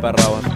lepää rauhassa.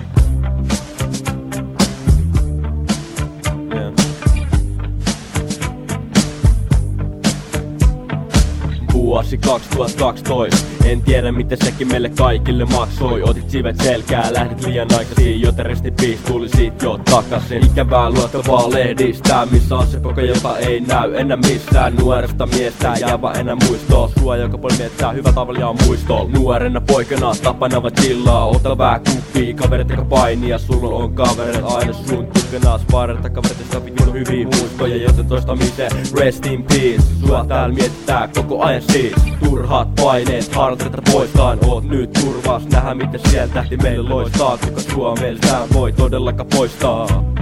Vuosi 2012. En tiedä miten sekin meille kaikille maksoi. Otit sivet selkää, lähdit liian aikaisin, joten resti biis tuli sit jo takasin. Ikävää luettavaa lehdistä, missä on se poka jota ei näy enää missään. Nuoresta miestä jää vaan enää muistoa. Sua joka puoli miettää hyvä tavalla muistol. Nuorena poikana tapana vaan chillaa. Ota vähän kuppia, kaverit eikä painia. Sulla on kaverit aina sun tukena. Sparrata kaverit ja vitun hyviä muistoja, joten toistamiseen rest in peace. Sua täällä mietitää koko ajan siis. Turhat paineet, harteita poistaan. Oot nyt turvas, nähdä miten siellä tähti meille loistaa. Kuka sua meiltään voi todellakaan poistaa.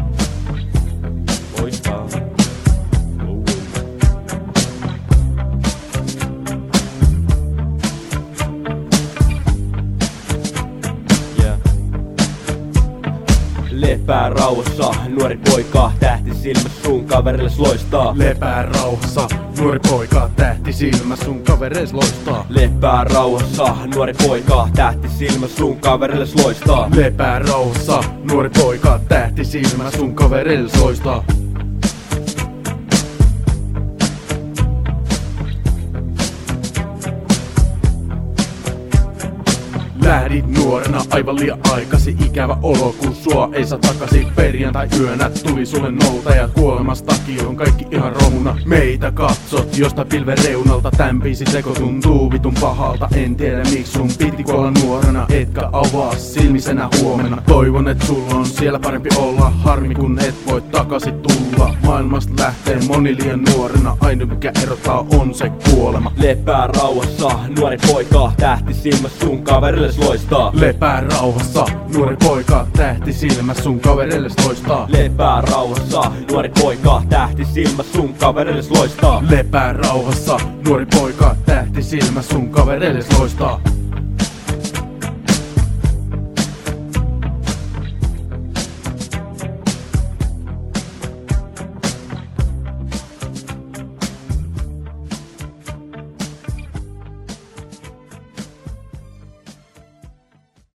Poistaa. Lepää rauhassa, nuori poika, tähti silmässä sun kaverilles loistaa. Lepää rauhassa, nuori poika, tähti silmässä sun kaverilles loistaa. Lepää rauhassa, nuori poika, tähti silmässä sun kaverilles loistaa. Lepää rauhassa, nuori poika, tähti silmässä sun kaverilles loistaa. Lähdit nuorena aivan liian aikasi, ikävä olo kun sua ei saa takaisin. Perjantai yönä tuli sulle noutajat, kuolemastakin on kaikki ihan romuna. Meitä katsot josta pilven reunalta, tän biisi teko tuntuu vitun pahalta. En tiedä miksi sun piti kuolla nuorena, etkä avaa silmisenä huomenna. Toivon et sulla on siellä parempi olla, harmi kun et voi takaisin tulla. Maailmasta lähtee moni liian nuorena, ainoa mikä erottaa on se kuolema. Lepää rauhassa, nuori poika, tähti silmässä sun kaverilles loistaa. Lepää rauhassa, nuori poika, tähti silmässä sun kaverilles loistaa. Lepää rauhassa, nuori poika, tähti silmässä sun kaverilles loistaa. Lepää rauhassa, nuori poika, tähti silmässä sun kaverilles loistaa.